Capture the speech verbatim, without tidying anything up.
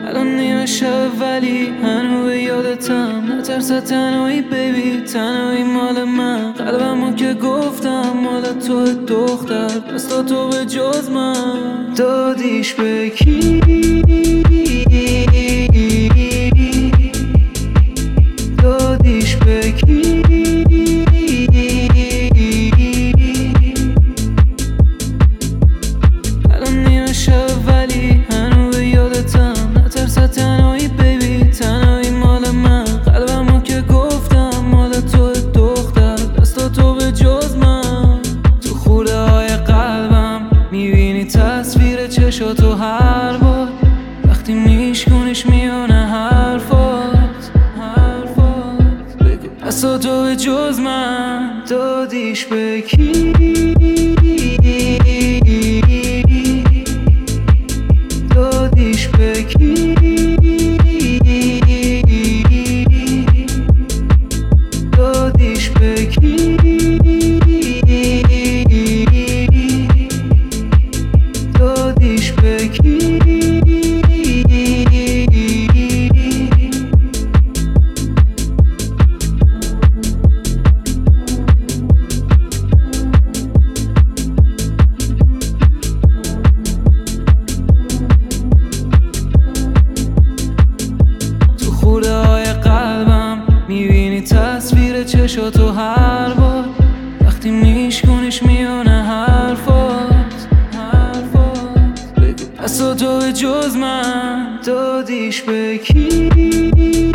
الان نیمه شب ولی هنو به یادتم. نترس تنهایی بیبی، تنهایی مال من. قلبمو که گفتم مال تو دختر، پس تا تو به جز من دادیش به کی؟ دادیش به کی؟ الان نیمه شب ولی هنو به یادتم. نترس تنهایی بیبی، تنهایی مال من. قلبمو که گفتم مال تو دختر، دست تو به جز من. تو خوله های قلبم میبینی تصویر چشاتو هر بار وقتی میشکنیش میونه حرفات حرفات بگو دست تو به جز من دادیش به کی؟ دادیش به کی؟ دادیش به کی؟ دادیش به کی؟ خوله های قلبم میبینی تصویر چشاتو هر بار وقتی میشکنیش میونه حرفات حرفات بگو دست تو به جز من دادیش به کی؟